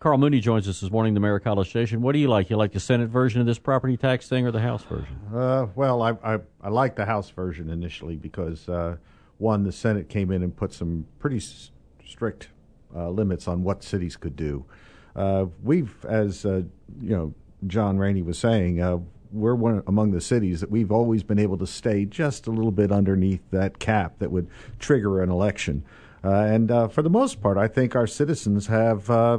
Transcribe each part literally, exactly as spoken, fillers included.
Carl Mooney joins us this morning, the Mayor of College Station. What do you like? You like the Senate version of this property tax thing or the House version? Uh, well, I, I I like the House version initially because, uh, one, the Senate came in and put some pretty s- strict uh, limits on what cities could do. Uh, we've, as uh, you know, John Rainey was saying, uh, we're one among the cities that we've always been able to stay just a little bit underneath that cap that would trigger an election. Uh, and uh, for the most part, I think our citizens have uh,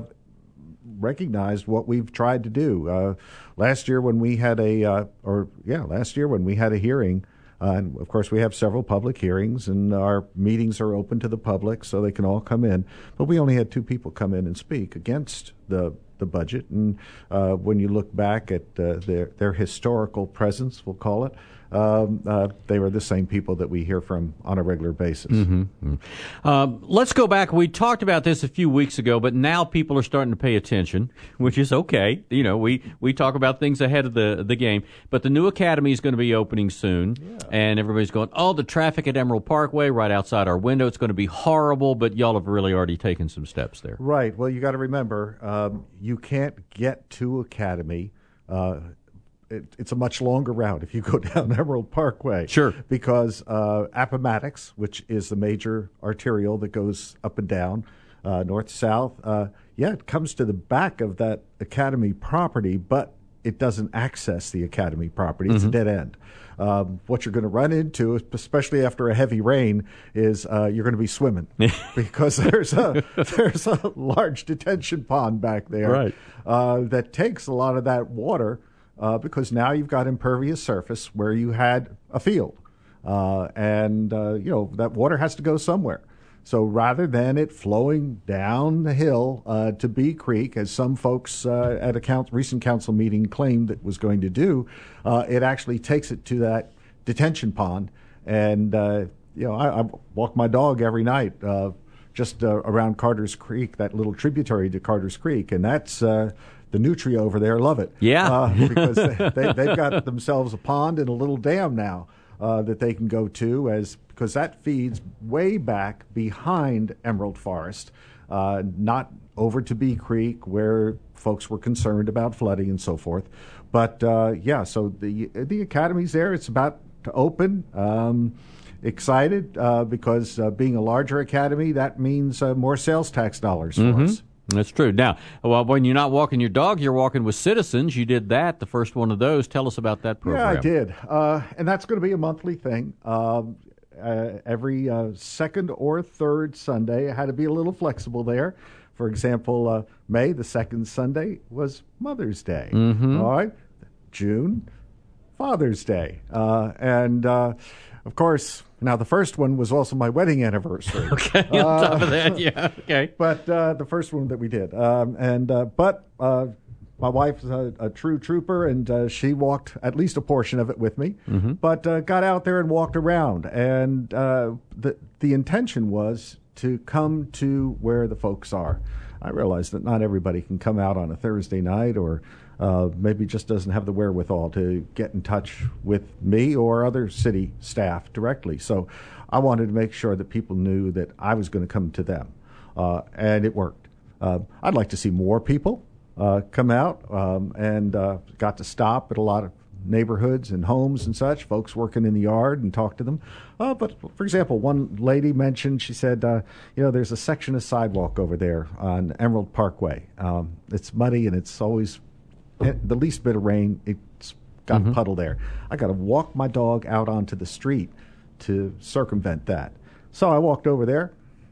recognized what we've tried to do. Uh, last year when we had a, uh, or yeah, last year when we had a hearing, uh, and of course we have several public hearings, and our meetings are open to the public so they can all come in. But we only had two people come in and speak against the the budget. And uh, when you look back at uh, their their historical presence, we'll call it, um, uh, they were the same people that we hear from on a regular basis. Mm-hmm. Uh, let's go back. We talked about this a few weeks ago, but now people are starting to pay attention, which is okay. You know, we, we talk about things ahead of the, the game. But the new academy is going to be opening soon, yeah. And everybody's going, oh, the traffic at Emerald Parkway right outside our window, it's going to be horrible, but y'all have really already taken some steps there. Right. Well, you got to remember, um, you can't get to Academy. Uh, it, it's a much longer route if you go down Emerald Parkway. Sure. Because uh, Appomattox, which is the major arterial that goes up and down, uh, north-south, uh, yeah, it comes to the back of that Academy property, but it doesn't access the Academy property. It's mm-hmm. a dead end. Um, what you're going to run into, especially after a heavy rain, is uh, you're going to be swimming because there's a there's a large detention pond back there right. uh, that takes a lot of that water uh, because now you've got impervious surface where you had a field, uh, and uh, you know that water has to go somewhere. So rather than it flowing down the hill uh, to Bee Creek, as some folks uh, at a count, recent council meeting claimed it was going to do, uh, it actually takes it to that detention pond. And, uh, you know, I, I walk my dog every night uh, just uh, around Carter's Creek, that little tributary to Carter's Creek. And that's uh, the nutria over there love it. Yeah. Uh, because they, they, they've got themselves a pond and a little dam now. Uh, that they can go to as because that feeds way back behind Emerald Forest, uh, not over to Bee Creek where folks were concerned about flooding and so forth. But uh, yeah, so the the academy's there. It's about to open. Um, excited uh, because uh, being a larger academy, that means uh, more sales tax dollars for mm-hmm. us. That's true. Now, well, when you're not walking your dog, you're walking with Citizens. You did that, the first one of those. Tell us about that program. Yeah, I did. Uh, and that's going to be a monthly thing. Um, uh, every uh, second or third Sunday, I had to be a little flexible there. For example, uh, May, the second Sunday, was Mother's Day. Mm-hmm. All right. June, Father's Day. Uh, and, uh, of course, now the first one was also my wedding anniversary. Okay, on uh, top of that, yeah, okay. But uh, the first one that we did. Um, and uh, But uh, my wife's a, a true trooper, and uh, she walked at least a portion of it with me, mm-hmm. but uh, got out there and walked around. And uh, the, the intention was to come to where the folks are. I realize that not everybody can come out on a Thursday night or uh, maybe just doesn't have the wherewithal to get in touch with me or other city staff directly. So I wanted to make sure that people knew that I was going to come to them, uh, and it worked. Uh, I'd like to see more people uh, come out um, and uh, got to stop at a lot of neighborhoods and homes and such, folks working in the yard and talk to them. Uh, but, for example, one lady mentioned, she said, uh, you know, there's a section of sidewalk over there on Emerald Parkway. Um, it's muddy and it's always the least bit of rain, it's got mm-hmm. a puddle there. I got to walk my dog out onto the street to circumvent that. So I walked over there,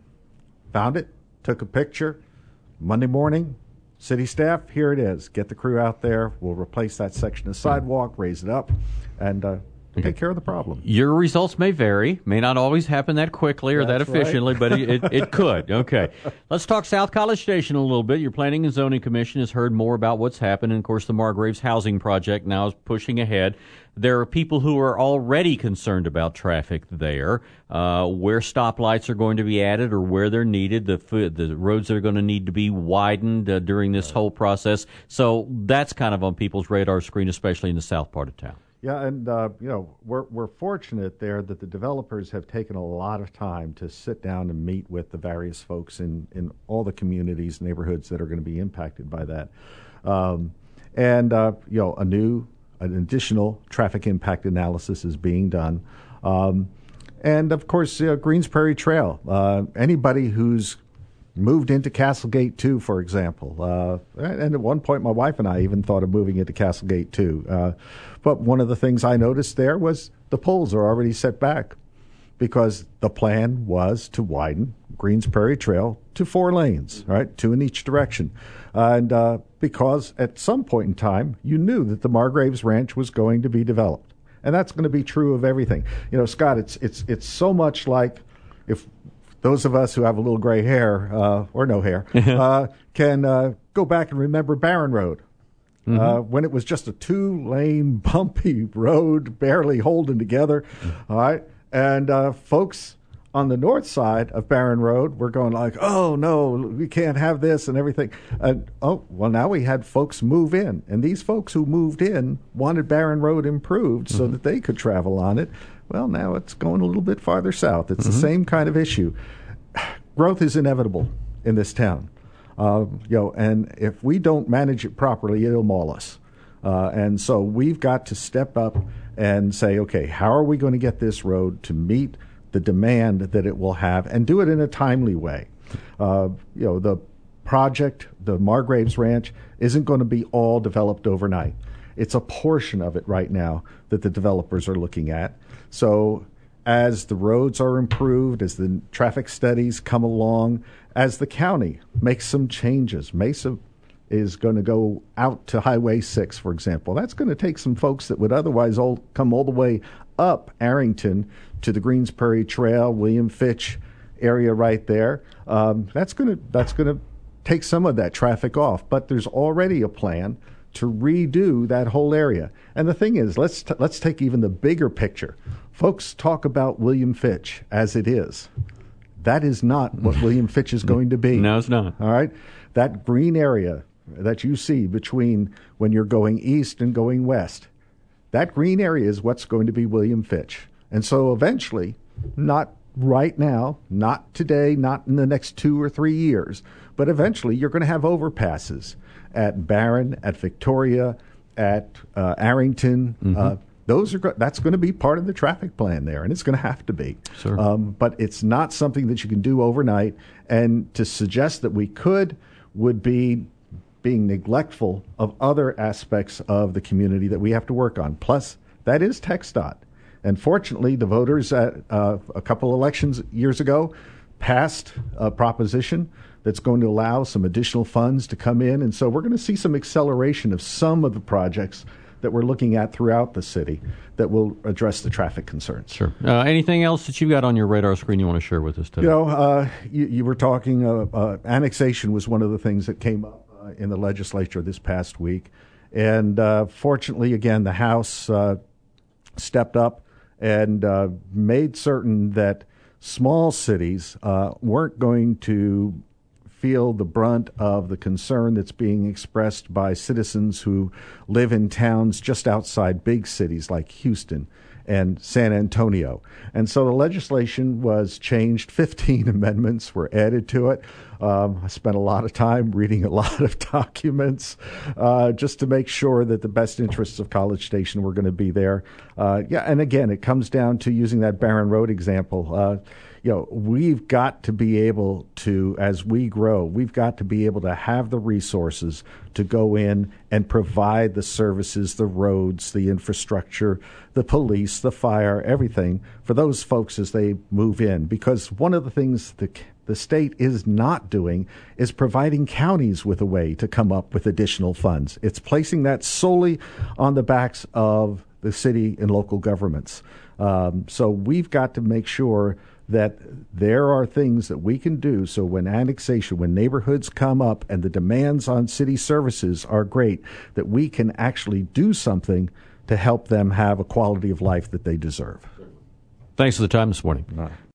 found it, took a picture. Monday morning, city staff, here it is. Get the crew out there. We'll replace that section of sidewalk, raise it up, and uh, Okay. take care of the problem. Your results may vary, may not always happen that quickly or That's that efficiently, right. but it, it, it could. Okay. Let's talk South College Station a little bit. Your Planning and Zoning Commission has heard more about what's happened. And, of course, the Margraves Housing Project now is pushing ahead. There are people who are already concerned about traffic there, uh, where stoplights are going to be added or where they're needed, the the roads that are going to need to be widened uh, during this whole process. So that's kind of on people's radar screen, especially in the south part of town. Yeah, and uh, you know we're we're fortunate there that the developers have taken a lot of time to sit down and meet with the various folks in, in all the communities, neighborhoods that are going to be impacted by that, um, and uh, you know a new, an additional traffic impact analysis is being done, um, and of course uh, Greens Prairie Trail. Uh, anybody who's moved into Castlegate two, for example. Uh, and at one point, my wife and I even thought of moving into Castlegate two. Uh, but one of the things I noticed there was the poles are already set back because the plan was to widen Greens Prairie Trail to four lanes, right, two in each direction. And uh, because at some point in time, you knew that the Margraves Ranch was going to be developed. And that's going to be true of everything. You know, Scott, it's it's it's so much like if those of us who have a little gray hair, uh, or no hair, uh, can uh, go back and remember Barron Road, mm-hmm. uh, when it was just a two-lane, bumpy road, barely holding together. Mm-hmm. All right, and uh, folks on the north side of Barron Road were going like, "Oh no, we can't have this," and everything. And oh, well, now we had folks move in, and these folks who moved in wanted Barron Road improved mm-hmm. so that they could travel on it. Well, now it's going a little bit farther south. It's mm-hmm. the same kind of issue. Growth is inevitable in this town, uh, you know, and if we don't manage it properly, it'll maul us. Uh, and so we've got to step up and say, okay, how are we going to get this road to meet the demand that it will have, and do it in a timely way? Uh, you know, the project, the Margraves Ranch, isn't going to be all developed overnight. It's a portion of it right now that the developers are looking at. So as the roads are improved, as the traffic studies come along, as the county makes some changes, Mesa is going to go out to Highway six, for example. That's going to take some folks that would otherwise all come all the way up Arrington to the Greens Prairie Trail, William Fitch area right there. Um, that's going to that's going to take some of that traffic off. But there's already a plan to redo that whole area. And the thing is, let's t- let's take even the bigger picture. Folks talk about William Fitch as it is. That is not what William Fitch is going to be. No, it's not. All right? That green area that you see between when you're going east and going west, that green area is what's going to be William Fitch. And so eventually, not right now, not today, not in the next two or three years, but eventually you're going to have overpasses at Barron, at Victoria, at uh, Arrington. Mm-hmm. Uh, those are go- that's going to be part of the traffic plan there, and it's going to have to be. Sure. Um, but it's not something that you can do overnight. And to suggest that we could would be being neglectful of other aspects of the community that we have to work on. Plus, that is TxDOT. And fortunately, the voters at uh, a couple elections years ago passed a proposition that's going to allow some additional funds to come in. And so we're going to see some acceleration of some of the projects that we're looking at throughout the city that will address the traffic concerns. Sure. Uh, anything else that you've got on your radar screen you want to share with us today? You know, uh, you, you were talking, uh, uh, annexation was one of the things that came up uh, in the legislature this past week. And uh, fortunately, again, the House uh, stepped up and uh, made certain that small cities uh, weren't going to feel the brunt of the concern that's being expressed by citizens who live in towns just outside big cities like Houston and San Antonio. And so the legislation was changed. fifteen amendments were added to it. Um, I spent a lot of time reading a lot of documents uh, just to make sure that the best interests of College Station were going to be there. Uh, yeah, and again, it comes down to using that Barron Road example. Uh, you know, we've got to be able to, as we grow, we've got to be able to have the resources to go in and provide the services, the roads, the infrastructure, the police, the fire, everything for those folks as they move in. Because one of the things the the state is not doing is providing counties with a way to come up with additional funds. It's placing that solely on the backs of the city and local governments. Um, so we've got to make sure that there are things that we can do so when annexation, when neighborhoods come up and the demands on city services are great, that we can actually do something to help them have a quality of life that they deserve. Thanks for the time this morning. All right.